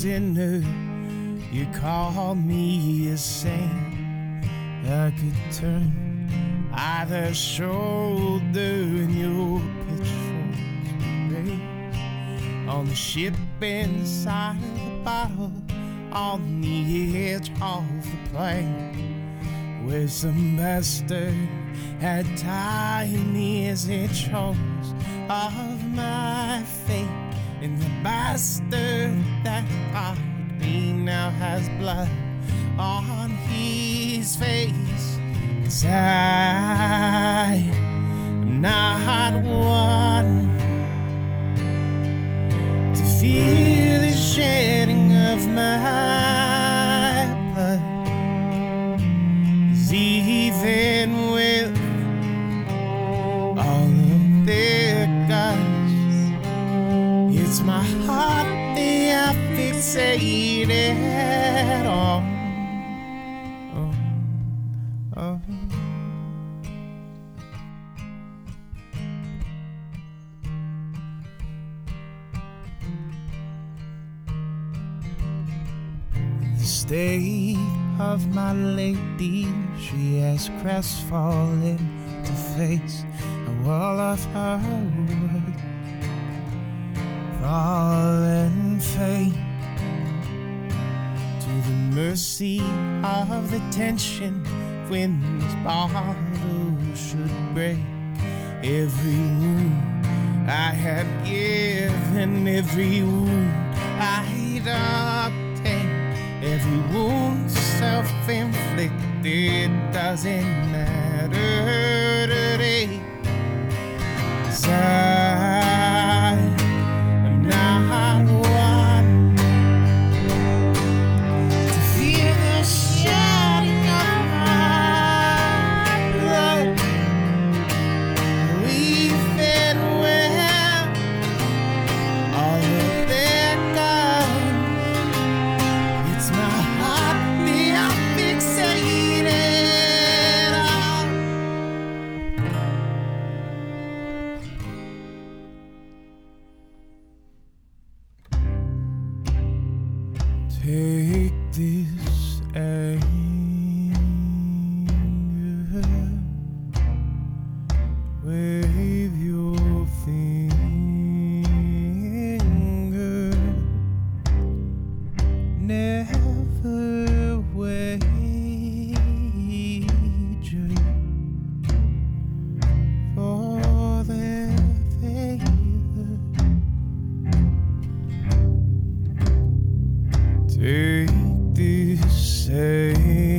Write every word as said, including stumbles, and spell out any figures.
sinner, you call me a saint. I could turn either shoulder and your pitchforks would raise on the ship inside the bottle, on the edge of the plane, where some bastard had tiny as it chose of my fate. And the bastard that caught me now has blood on his face. 'Cause I am not one to fear the shedding of my blood. 'Cause even with all of their guns, it's my heart they are fixated on. Oh, oh. The state of my lady, she has crestfallen to face a wall of her wood, fallen fate to the mercy of the tension when this bottle should break. Every wound I had given, every wound I'd obtained, every wound self-inflicted doesn't matter today. 'Cause I am not one to fear the shedding of my blood. We've been well, all of their guns. It's my heart they are fixated on. Take this anger, wave your finger, never wager for their favor. Take this anger,